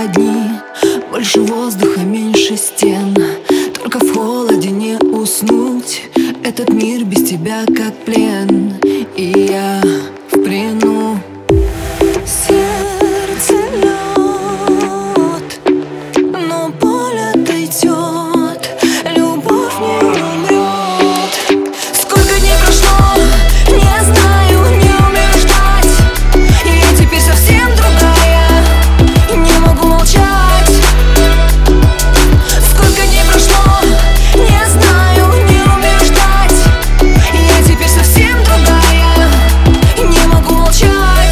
одни. Больше воздуха, меньше стен. Только в холоде не уснуть. Этот мир без тебя как плен, и я в плену. Сердце лед, но боль отойдет, любовь не умрет. Сколько дней прошло, не знаю, не умею ждать. И я теперь совсем другая, не могу молчать. Сколько дней прошло, не знаю, не умею ждать. И я теперь совсем другая, не могу молчать.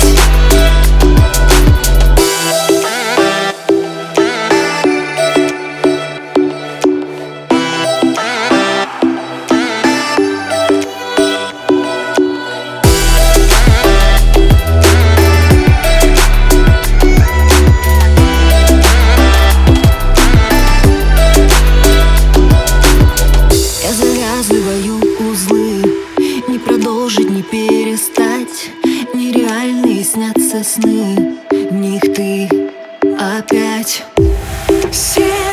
Завязываю узлы, не продолжить, не перестать. Нереальные снятся сны, в них ты опять.